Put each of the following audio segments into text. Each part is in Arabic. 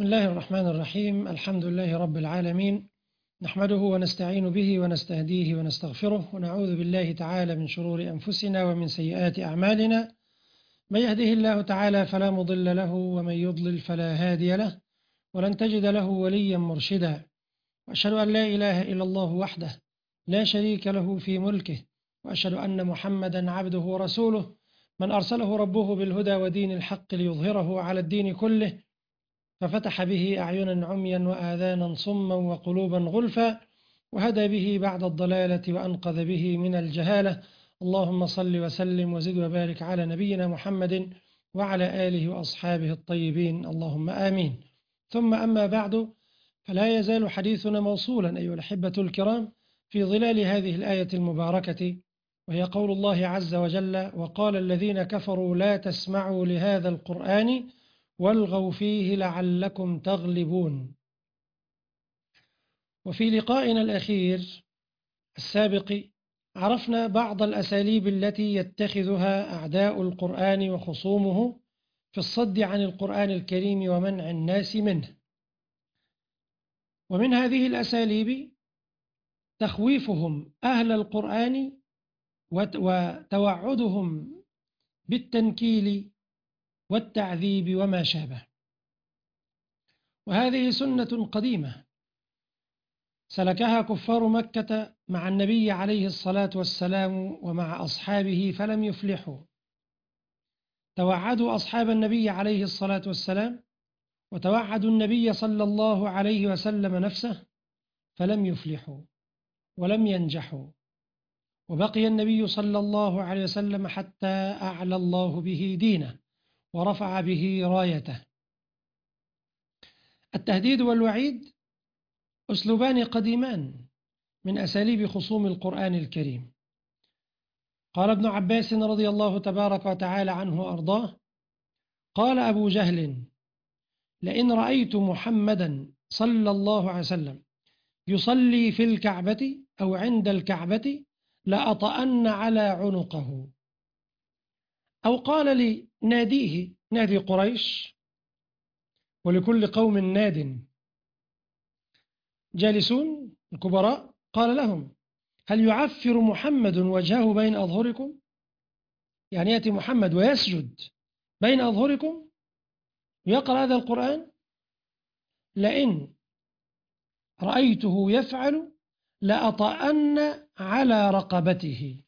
بسم الله الرحمن الرحيم. الحمد لله رب العالمين، نحمده ونستعين به ونستهديه ونستغفره، ونعوذ بالله تعالى من شرور أنفسنا ومن سيئات أعمالنا. من يهده الله تعالى فلا مضل له، ومن يضلل فلا هادي له، ولن تجد له وليا مرشدا. وأشهد أن لا إله إلا الله وحده لا شريك له في ملكه، وأشهد أن محمدا عبده ورسوله، من أرسله ربه بالهدى ودين الحق ليظهره على الدين كله، ففتح به أعينا عميا وآذانا صما وقلوبا غلفا، وهدى به بعد الضلالة وأنقذ به من الجهالة. اللهم صل وسلم وزد وبارك على نبينا محمد وعلى آله وأصحابه الطيبين، اللهم آمين. ثم أما بعد، فلا يزال حديثنا موصولا أيها الأحبة الكرام في ظلال هذه الآية المباركة، وهي قول الله عز وجل: وقال الذين كفروا لا تسمعوا لهذا القرآن والغوا فيه لعلكم تغلبون. وفي لقائنا الأخير السابق عرفنا بعض الأساليب التي يتخذها أعداء القرآن وخصومه في الصد عن القرآن الكريم ومنع الناس منه. ومن هذه الأساليب تخويفهم أهل القرآن وتوعدهم بالتنكيل والتعذيب وما شابه. وهذه سنة قديمة سلكها كفار مكة مع النبي عليه الصلاة والسلام ومع أصحابه فلم يفلحوا. توعدوا أصحاب النبي عليه الصلاة والسلام وتوعدوا النبي صلى الله عليه وسلم نفسه فلم يفلحوا ولم ينجحوا، وبقي النبي صلى الله عليه وسلم حتى أعلى الله به دينه ورفع به رايته. التهديد والوعيد أسلوبان قديمان من أساليب خصوم القرآن الكريم. قال ابن عباس رضي الله تبارك وتعالى عنه وأرضاه: قال أبو جهل: لئن رأيت محمدا صلى الله عليه وسلم يصلي في الكعبة أو عند الكعبة لأطأن على عنقه. أو قال لي: ناديه، نادي قريش، ولكل قوم ناد جالسون الكبراء، قال لهم: هل يعفر محمد وجهه بين أظهركم؟ يعني يأتي محمد ويسجد بين أظهركم ويقرأ هذا القرآن. لئن رأيته يفعل لأطأن على رقبته.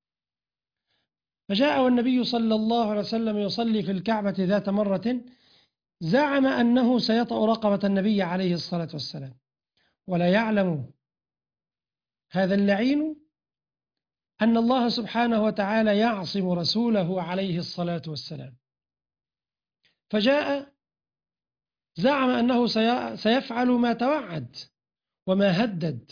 فجاء والنبي صلى الله عليه وسلم يصلي في الكعبة ذات مرة، زعم أنه سيطأ رقبة النبي عليه الصلاة والسلام، ولا يعلم هذا اللعين أن الله سبحانه وتعالى يعصم رسوله عليه الصلاة والسلام. فجاء زعم أنه سيفعل ما توعد وما هدد.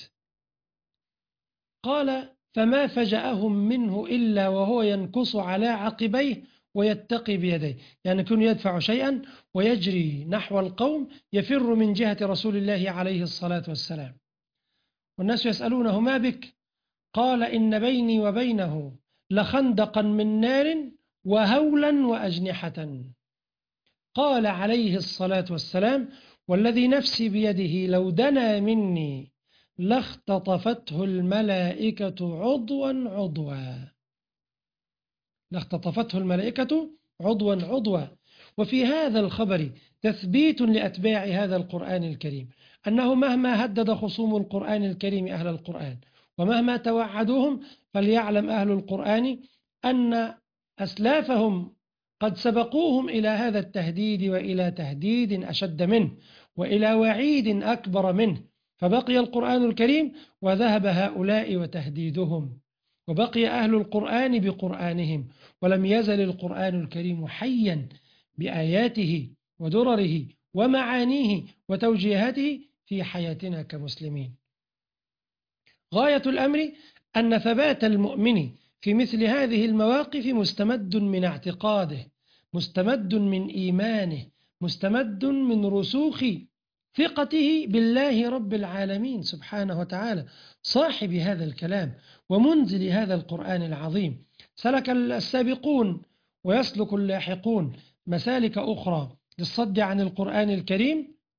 قال: فما فجأهم منه إلا وهو ينكص على عقبيه ويتقي بيديه، يعني يكون يدفع شيئا ويجري نحو القوم يفر من جهة رسول الله عليه الصلاة والسلام. والناس يسألونه: ما بك؟ قال: إن بيني وبينه لخندقا من نار وهولا وأجنحة. قال عليه الصلاة والسلام: والذي نفسي بيده لو دنا مني لاختطفته الملائكة عضوا عضوا. لاختطفته الملائكة عضوا عضوا. وفي هذا الخبر تثبيت لأتباع هذا القرآن الكريم أنه مهما هدد خصوم القرآن الكريم أهل القرآن ومهما توعدوهم، فليعلم أهل القرآن أن أسلافهم قد سبقوهم إلى هذا التهديد وإلى تهديد أشد منه وإلى وعيد أكبر منه، فبقي القرآن الكريم وذهب هؤلاء وتهديدهم، وبقي أهل القرآن بقرآنهم، ولم يزل القرآن الكريم حيا بآياته ودرره ومعانيه وتوجيهاته في حياتنا كمسلمين. غاية الأمر أن ثبات المؤمن في مثل هذه المواقف مستمد من اعتقاده، مستمد من إيمانه، مستمد من رسوخ ثقته بالله رب العالمين سبحانه وتعالى، صاحب هذا الكلام ومنزل هذا القرآن العظيم. سلك السابقون ويسلك اللاحقون مسالك أخرى للصد عن القرآن الكريم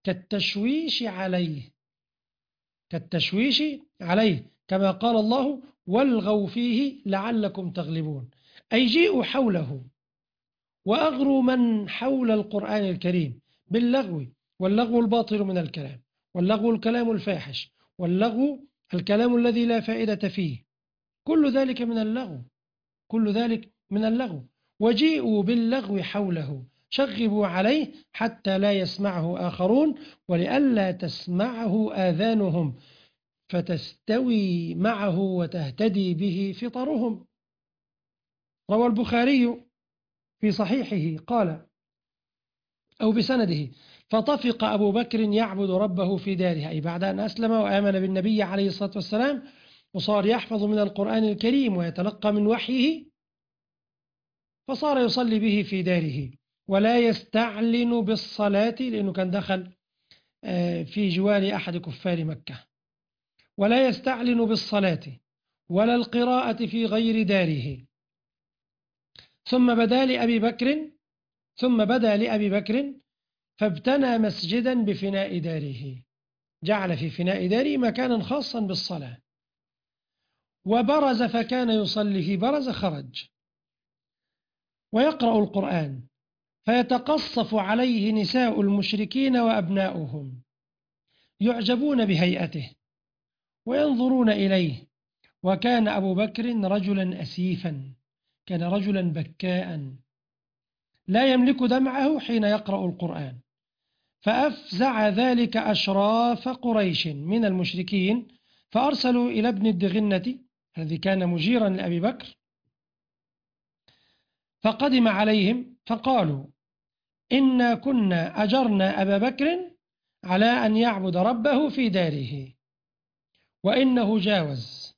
كالتشويش عليه، كالتشويش عليه، كما قال الله: والغوا فيه لعلكم تغلبون. أي جيئوا حوله وأغروا من حول القرآن الكريم باللغو، واللغو الباطل من الكلام، واللغو الكلام الفاحش، واللغو الكلام الذي لا فائدة فيه، كل ذلك من اللغو، كل ذلك من اللغو. وجيئوا باللغو حوله، شغبوا عليه حتى لا يسمعه آخرون، ولئلا تسمعه آذانهم فتستوي معه وتهتدي به فطرهم. روى البخاري في صحيحه قال أو بسنده: فطفق أبو بكر يعبد ربه في داره، أي بعد أن أسلم وآمن بالنبي عليه الصلاة والسلام، وصار يحفظ من القرآن الكريم ويتلقى من وحيه، فصار يصلي به في داره ولا يستعلن بالصلاة، لأنه كان دخل في جوار أحد كفار مكة، ولا يستعلن بالصلاة ولا القراءة في غير داره. ثم بدا لأبي بكر فابتنى مسجدا بفناء داره، جعل في فناء داره مكانا خاصا بالصلاة. وبرز فكان يصلي في برز، خرج ويقرأ القرآن، فيتقصف عليه نساء المشركين وأبناؤهم، يعجبون بهيئته وينظرون إليه. وكان أبو بكر رجلا أسيفا، كان رجلا بكاء لا يملك دمعه حين يقرأ القرآن. فأفزع ذلك أشراف قريش من المشركين، فأرسلوا إلى ابن الدغنة الذي كان مجيرا لأبي بكر، فقدم عليهم فقالوا: إنا كنا أجرنا أبا بكر على أن يعبد ربه في داره، وإنه جاوز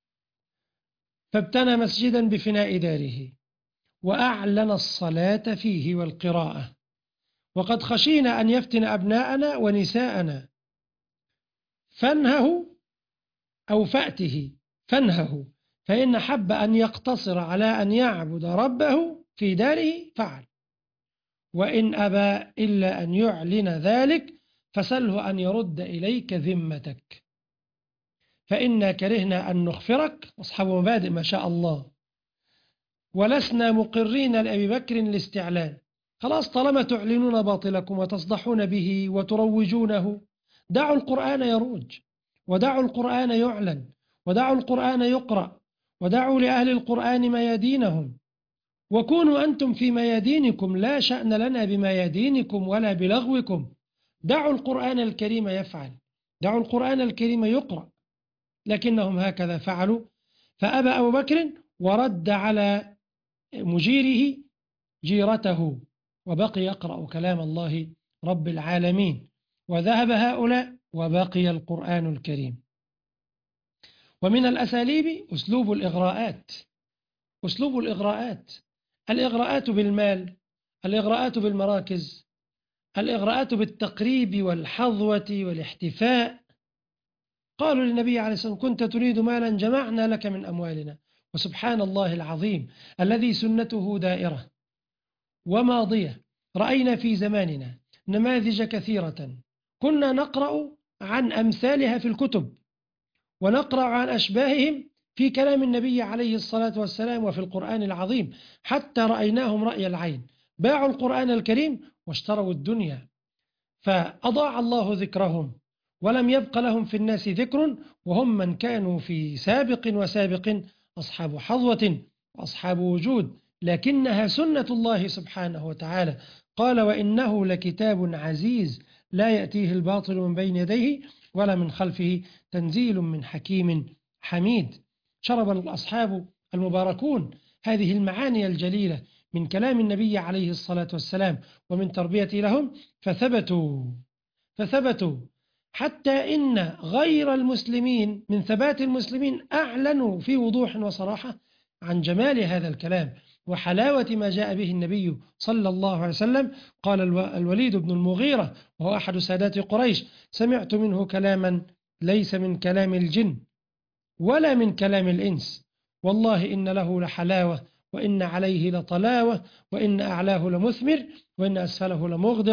فابتنى مسجدا بفناء داره وأعلن الصلاة فيه والقراءة، وقد خشينا أن يفتن أبناءنا ونساءنا، فانهه أو فأته فانهه، فإن حب أن يقتصر على أن يعبد ربه في داره فعل، وإن أبى إلا أن يعلن ذلك فسله أن يرد إليك ذمتك، فإنا كرهنا أن نخفرك. أصحاب مبادئ ما شاء الله، ولسنا مقرين لأبي بكر الاستعلان. خلاص، طالما تعلنون باطلكم وتصدحون به وتروجونه، دعوا القرآن يروج، ودعوا القرآن يعلن، ودعوا القرآن يقرأ، ودعوا لأهل القرآن ميادينهم، وكونوا أنتم في ميادينكم، لا شأن لنا بميادينكم ولا بلغوكم. دعوا القرآن الكريم يفعل، دعوا القرآن الكريم يقرأ. لكنهم هكذا فعلوا، فأبى أبو بكر ورد على مجيره جيرته، وبقي يقرأ كلام الله رب العالمين، وذهب هؤلاء وبقي القرآن الكريم. ومن الأساليب أسلوب الإغراءات، أسلوب الإغراءات، الإغراءات بالمال، الإغراءات بالمراكز، الإغراءات بالتقريب والحظوة والاحتفاء. قالوا للنبي عليه الصلاة والسلام: كنت تريد مالا جمعنا لك من أموالنا. وسبحان الله العظيم الذي سنته دائرة وماضية، رأينا في زماننا نماذج كثيرة كنا نقرأ عن أمثالها في الكتب، ونقرأ عن أشباههم في كلام النبي عليه الصلاة والسلام وفي القرآن العظيم، حتى رأيناهم رأي العين، باعوا القرآن الكريم واشتروا الدنيا، فأضاع الله ذكرهم ولم يبق لهم في الناس ذكر، وهم من كانوا في سابق وسابق أصحاب حظوة وأصحاب وجود، لكنها سنة الله سبحانه وتعالى. قال: وإنه لكتاب عزيز لا يأتيه الباطل من بين يديه ولا من خلفه، تنزيل من حكيم حميد. شرب الأصحاب المباركون هذه المعاني الجليلة من كلام النبي عليه الصلاة والسلام ومن تربيته لهم، فثبتوا حتى إن غير المسلمين من ثبات المسلمين أعلنوا في وضوح وصراحة عن جمال هذا الكلام وحلاوة ما جاء به النبي صلى الله عليه وسلم. قال الوليد بن المغيرة وهو أحد سادات قريش: سمعت منه كلاما ليس من كلام الجن ولا من كلام الإنس، والله إن له لحلاوة، وإن عليه لطلاوة، وإن أعلاه لمثمر، وإن أسفله لمغدق،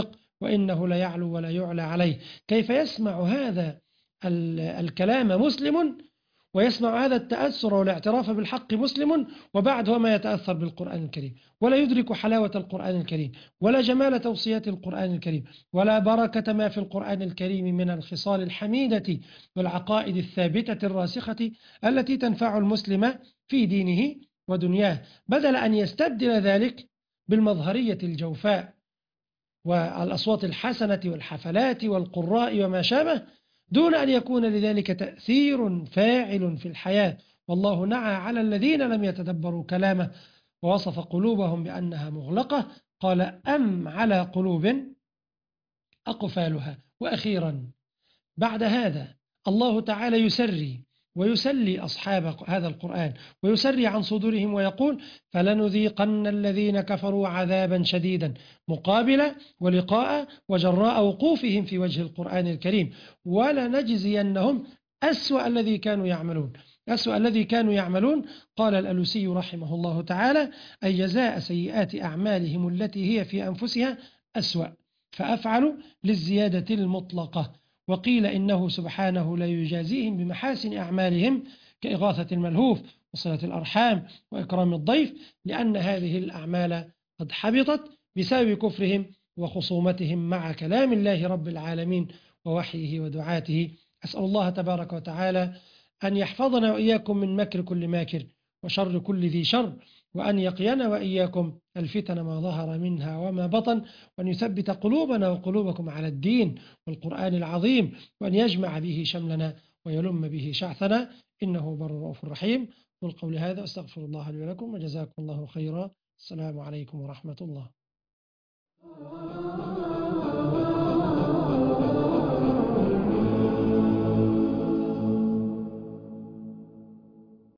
وإنه ليعلو ولا يعلى عليه. كيف يسمع هذا الكلام مسلم، ويسمع هذا التأثر والاعتراف بالحق مسلم، وبعد هو ما يتأثر بالقرآن الكريم، ولا يدرك حلاوة القرآن الكريم، ولا جمال توصيات القرآن الكريم، ولا بركة ما في القرآن الكريم من الخصال الحميدة والعقائد الثابتة الراسخة التي تنفع المسلم في دينه ودنياه، بدل أن يستبدل ذلك بالمظهرية الجوفاء والأصوات الحسنة والحفلات والقراء وما شابه، دون أن يكون لذلك تأثير فاعل في الحياة. والله نعى على الذين لم يتدبروا كلامه ووصف قلوبهم بأنها مغلقة، قال أم على قلوب أقفالها. وأخيرا بعد هذا الله تعالى يسري ويسلي أصحاب هذا القرآن ويسري عن صدورهم ويقول فلنذيقن الذين كفروا عذابا شديدا مقابل ولقاء وجراء وقوفهم في وجه القرآن الكريم، ولنجزينهم أسوأ الذي كانوا يعملون. أسوأ الذي كانوا يعملون، قال الألوسي رحمه الله تعالى: أي جزاء سيئات أعمالهم التي هي في أنفسها أسوأ، فأفعل للزيادة المطلقة. وقيل إنه سبحانه لا يجازيهم بمحاسن أعمالهم كإغاثة الملهوف وصلة الأرحام وإكرام الضيف، لأن هذه الأعمال قد حبطت بسبب كفرهم وخصومتهم مع كلام الله رب العالمين ووحيه ودعاته. أسأل الله تبارك وتعالى أن يحفظنا وإياكم من مكر كل ماكر وشر كل ذي شر، وأن يقينا وإياكم الفتن ما ظهر منها وما بطن، وأن يثبت قلوبنا وقلوبكم على الدين والقرآن العظيم، وأن يجمع به شملنا ويلم به شعثنا، إنه بر رؤوف رحيم. قل قولي هذا أستغفر الله لي ولكم، وجزاكم الله خيرا. السلام عليكم ورحمة الله.